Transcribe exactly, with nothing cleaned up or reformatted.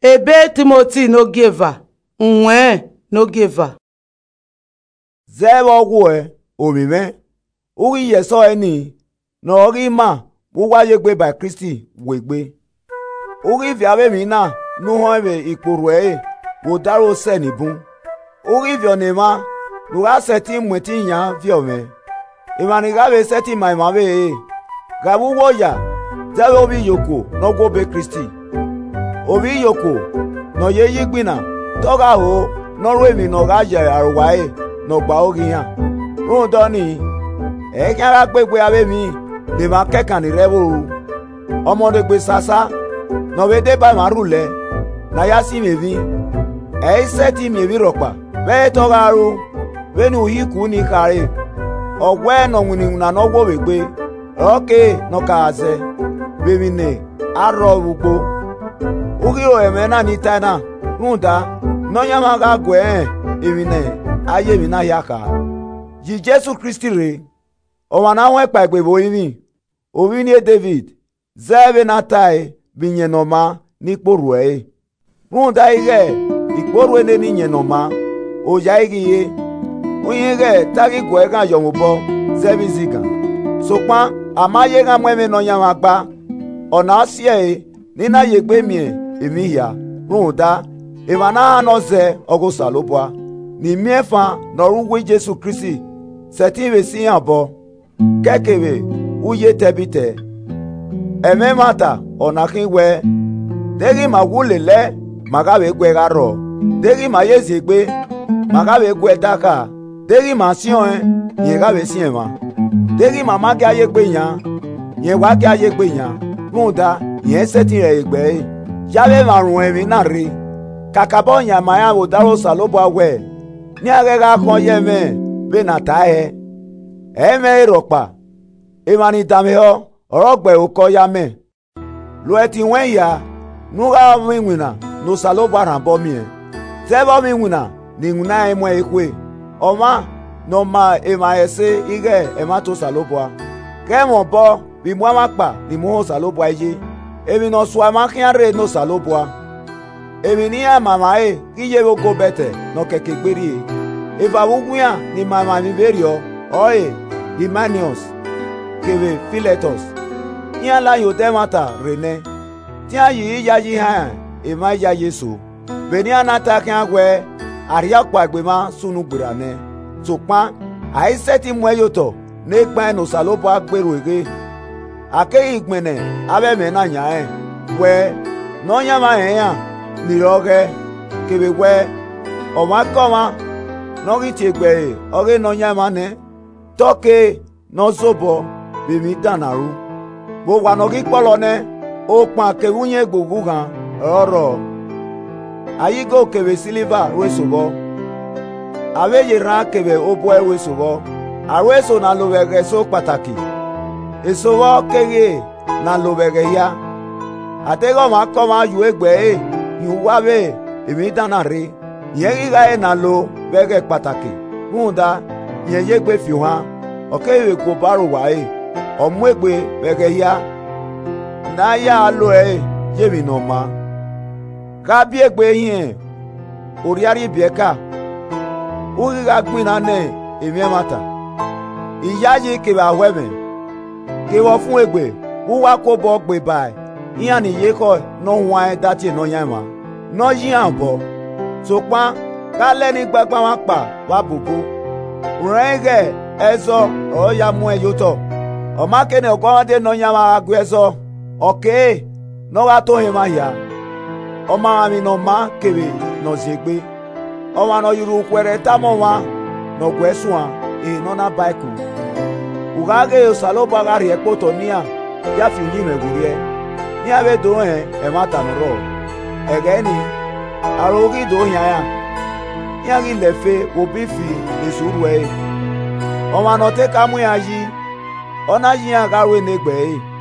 Ebe Timothy no giver, unwe no giver. Zero wo omime. Uri yeso eni no ori ma wo waye gbe by Christi wegbe. Uri viave mi na nu ho ebe iporu e wo daro se ni bun. Uri vio ne ma nu ga seti mweti yan vio me. Imani ga be seti my ma be e. Ga wo wo ya zero bi yoko no go be Christi. Obi yoko no ye yigbina to ga ho no ro emi no ga je arwa e no gba ori yan. Run do ni e kara gbegbe abe mi de ma kekan ni rewo ọmọdé gbe sasa no we de ba marule na ya si mevi e seti mevi ropa be to garu we nu hiku ni kare ogwe no nwuni na no gbo wegbe oke no ka aze be mi ne aro ugbo ugi o eme na ni tana runda no nyama ga gwe emi ne aye mi na yaka ji Jesu Kristi re o wana won pa igbe bo yin obi ni David zebe na tai binye no ma ni poru e runda ige iporu ene ni yen no ma o ya igiye oyin ge tagi gwe kan yo mo bo zebi zika so pa amaye ga mweme no yan agba ona asie ni na ye gbe mi emi ya runda e mana no ze ogo salobwa ni miefa no ruwe Jesu Kristi seti we si abo kekebe uye tebite eme mata onakin we degi magulele magabe gwe garo degi mayezi gbe magabe gwe taka degi masion e ye gabe si ema degi mama ke aye gbe yan ye wa ke aye gbe yan runda ye seti re egbe yabe marun emi na re kakabo yan maya wo daro salobo we ni agega kan ye me be na ta e eme ropa emani dameo orogbe oko ya me lo eti wen ya nu ga mi nwina no salobo aranbo mi e sebo mi nwina ni nwina emo ekwe oma no ma ema ese ige ema to salobo ke mo bo bi mo ma pa ni mo salobo aye emi no so ama kian re no salobo emi ni mama e kiye go bete no keke gberi e eva wuguya ni mama mi berio oye di manios kebe philetos nya la yo demata rene tia yi ya yi ha e ma ya Yesu beni anata kan gwe aria pagbe ma sunu gbirane so pa ai seti mu eyoto ne gba no salobo agbero ege ake igbene abe me na nya e we no nya ma he ya ni roge kebe we o ma koma no gi tegbe oge no nya ma ne toke no zobo be mi danaru bo wa no gi polo ne o pa ke wunye gbogbo kan oro ayigo kebe silver we sobo ave ye ran kebe obo we sobo awe so na lo wege so pataki eso wo kege na lo wege ya atego ma ko ma yu egbe e yu wa be emi danare ye ga e na lo wege pataki munda ye ye gbe fi wa okewe ko baro wa e omu egbe wege ya na ya lo e ye mi no ma ka bi egbe yin ori ari bieka uri ga gbin na ne emi mata iya yi ke ba webe ke wo fun egbe wo wa ko bo gbe bai yan ni ye ko no wan dati no yan ma no yin abo so pa ka le ni gbagba wa pa wa bubu renge ezo o ya mu eyoto o ma kene o ko de no yan ma agwe ezo okay no wa to him ya o ma mi no ma kebe no zegbe o wa no yuru kwere tamo wa no gwesuan e no na baiku ugage o salobo agari ekpoto nia ya fi yi megurie ni abe do he e mata no ro ege ni arogi do yan ya ya gi lefe obi fi esuru e o ma no te kamu ya yi ona yi agawe negbe e